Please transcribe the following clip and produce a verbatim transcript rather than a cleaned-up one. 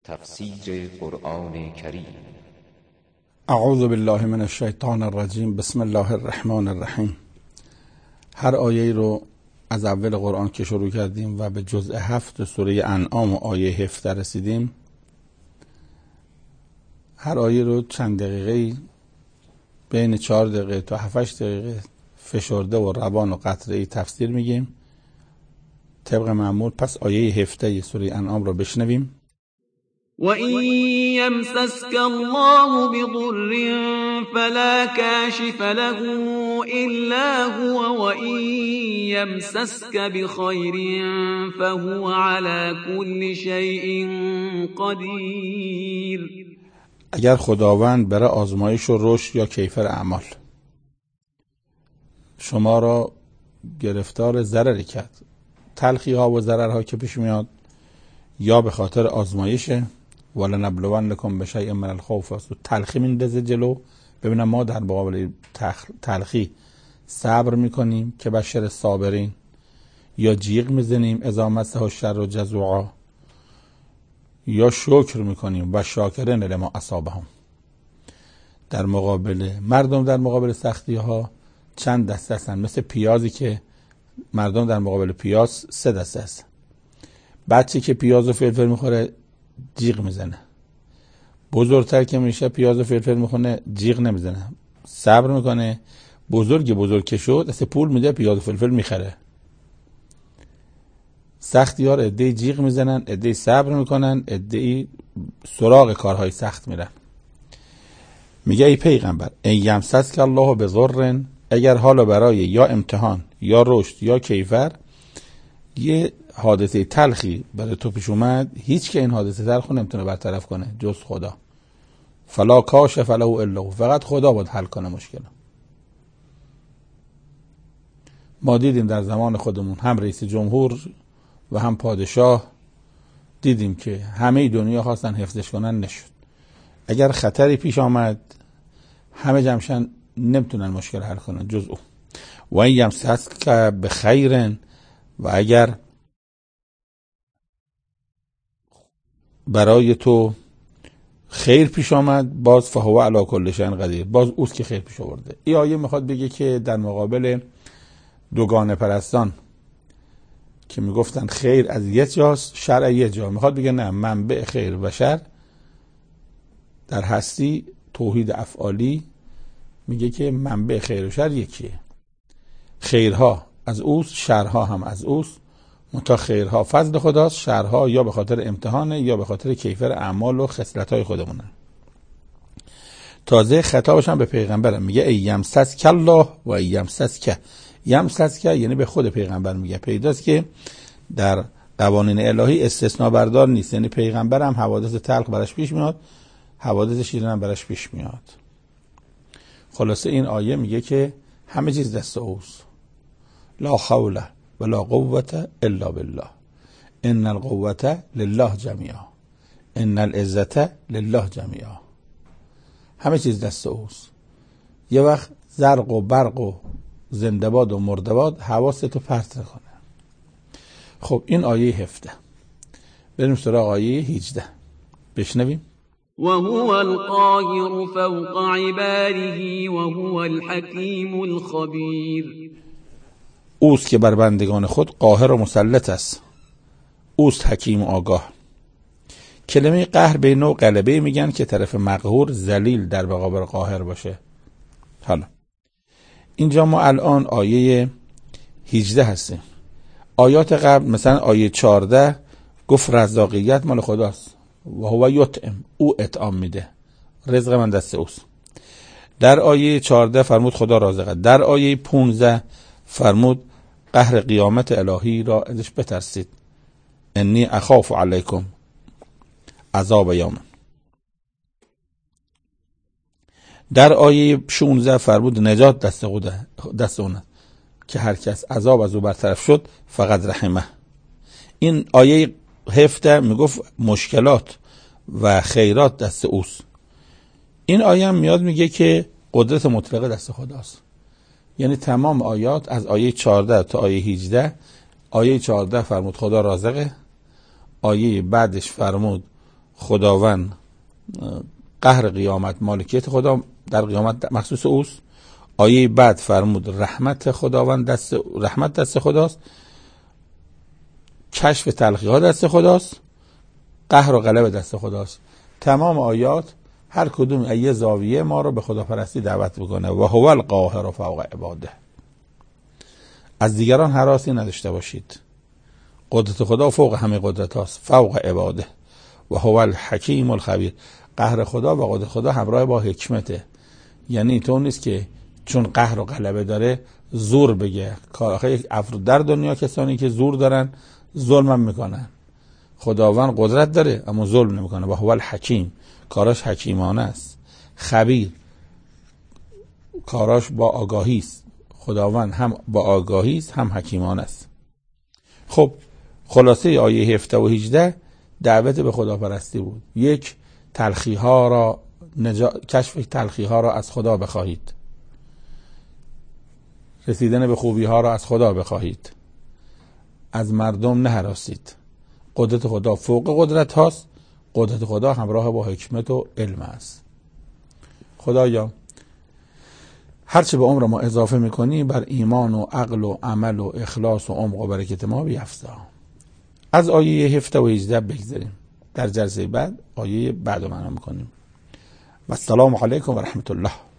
تفسیر قرآن کریم. اعوذ بالله من الشیطان الرجیم. بسم الله الرحمن الرحیم. هر آیه رو از اول قرآن که شروع کردیم و به جزء هفت سوره انعام و آیه هفده رسیدیم، هر آیه رو چند دقیقه بین چهار دقیقه تا هفتش دقیقه فشرده و روان و قطره‌ای تفسیر میگیم طبق معمول. پس آیه هفده سوره انعام رو بشنویم. وَإِن يَمْسَسْكَ اللَّهُ بِضُرٍّ فَلَا كَاشِفَ لَهُ إِلَّا هُوَ وَإِن يَمْسَسْكَ بِخَيْرٍ فَهُوَ عَلَى كُلِّ شَيْءٍ قَدِيرٌ. اگر خداوند برای آزمایش و رشد یا کیفر اعمال شما را گرفتار ضرری کرد، تلخی ها و ضررها که پیش میاد یا به خاطر آزمایشه، وَلَنَبْلُوَنَّكُمْ بِشَیْءٍ مِنَ الْخَوْفِ، تلخی میندازه جلو، ببینم ما در مقابل تلخی صبر میکنیم که بشر صابرین، یا جیغ میزنیم اذا مسه الشر جزوعا، یا شکر میکنیم و شاکرین لما اصابهم. در مقابل مردم در مقابل سختی ها چند دسته هستن، مثل پیازی که مردم در مقابل پیاز سه دسته هستن. بچه که پیاز و فلفل میخوره جیغ میزنه، بزرگتر که میشه پیاز و فلفل میخوره جیغ نمیزنه، صبر میکنه، بزرگ بزرگ که شد دست پول میده پیاز و فلفل میخره. سختی ها رو عده‌ای جیغ میزنن، عده‌ای صبر میکنن، عده‌ای سراغ کارهای سخت میرن. میگه ای پیغمبر ان یمسسک الله بضر، اگر حالا برای یا امتحان یا رشد یا کیفر یه حادثه تلخی برای تو پیش اومد، هیچ که این حادثه تلخ رو نمیتونه برطرف کنه جز خدا. فلا کاشف له الا هو، فقط خدا باید حل کنه مشکل. ما دیدیم در زمان خودمون هم رئیس جمهور و هم پادشاه دیدیم که همه دنیا خواستن حفظش کنن، نشد. اگر خطری پیش آمد همه جمشن نمیتونن مشکل حل کنن جز او. و این یمسسک بخیر، و اگر برای تو خیر پیش آمد باز فهو علی کل شیء قدیر، باز اوست که خیر پیش آورده. این آیه میخواد بگه که در مقابل دوگانه پرستان که میگفتن خیر از یه جاست شر از یه جا، میخواد بگه نه، منبع خیر و شر در هستی توحید افعالی میگه که منبع خیر و شر یکیه. خیرها از اوست، شرها هم از اوست، منتها خیرها فضل خداست، شرها یا به خاطر امتحانه یا به خاطر کیفر اعمال و خصلت‌های خودمونه. تازه خطابش هم به پیغمبرم میگه ای یمسسک الله و ای یمسسک، یمسسک یعنی به خود پیغمبر میگه. پیداست که در قوانین الهی استثناء بردار نیست، یعنی پیغمبر هم حوادث تلخ براش پیش میاد، حوادث شیرین هم براش پیش میاد. خلاصه این آیه میگه که همه چیز دست اوست، لا حول ولا قوة الا بالله، ان القوة لله جمیعا، ان العزة لله جمیعا. همه چیز دست اوست. یه وقت زرق و برق و زنده‌باد و مرده‌باد حواستو پرت نکنه. خب این آیه هفده. بریم سراغ آیه هجده بشنویم. وهو القاهر فوق عباده وهو الحكيم الخبير. اوست که بر بندگان خود قاهر و مسلط است، اوست حکیم و آگاه. کلمه قهر به نوع غلبه میگن که طرف مقهور ذلیل در مقابل قاهر باشه. حالا اینجا ما الان آیه هجده هستیم. آیات قبل مثلا آیه چهارده گفت رزاقیت مال خداست و هو یطعم، او اطعام میده، رزق من دست اوست. در آیه چهارده فرمود خدا رازقه. در آیه پانزده فرمود قهر قیامت الهی را ازش بترسید، انی اخاف علیکم عذاب یوم. در آیه شانزده فرمود نجات دست خدا، دست اونه که هر کس عذاب از او برطرف شد فقط رحمه. این آیه هفده میگفت مشکلات و خیرات دست اوست. این آیه هم میاد میگه که قدرت مطلقه دست خداست. یعنی تمام آیات از آیه چهارده تا آیه هجده، آیه چهارده فرمود خدا رازقه، آیه بعدش فرمود خداوند قهر قیامت مالکیت خدا در قیامت مخصوص اوست. آیه بعد فرمود رحمت خداوند دست رحمت دست خداست، کشف تلخی ها دست خداست، قهر و غلبه دست خداست. تمام آیات هر کدوم ایه زاویه ما رو به خداپرستی دعوت بکنه. و هو القاهر فوق عباده. از دیگران هراسی نداشته باشید. قدرت خدا فوق همه قدرت هاست، فوق عباده. و هو الحکیم الخبیر. قهر خدا و قدرت خدا همراه با حکمته. یعنی تو نیست که چون قهر و غلبه داره زور بگه. کارهای افراد در دنیا کسانی که زور دارن ظلم میکنن. خداوند قدرت داره اما ظلم نمیکنه. و هو الحکیم، کاراش حکیمانه است. خبیر، کاراش با آگاهی است. خداوند هم با آگاهی است هم حکیمانه است. خب خلاصه آیه هفده و هجده دعوت به خداپرستی بود. یک، تلخی ها را نجا... کشف تلخی ها را از خدا بخواهید. رسیدن به خوبی ها را از خدا بخواهید. از مردم نهراسید. قدرت خدا فوق قدرت هاست. قدرت خدا همراه با حکمت و علم است. خدایا هرچه به عمر ما اضافه میکنی بر ایمان و عقل و عمل و اخلاص و عمق و برکت ما بیفزا. از آیه هفده و هجده بگذاریم. در جلسه بعد آیه بعد رو معنا میکنیم. و السلام علیکم و رحمت الله.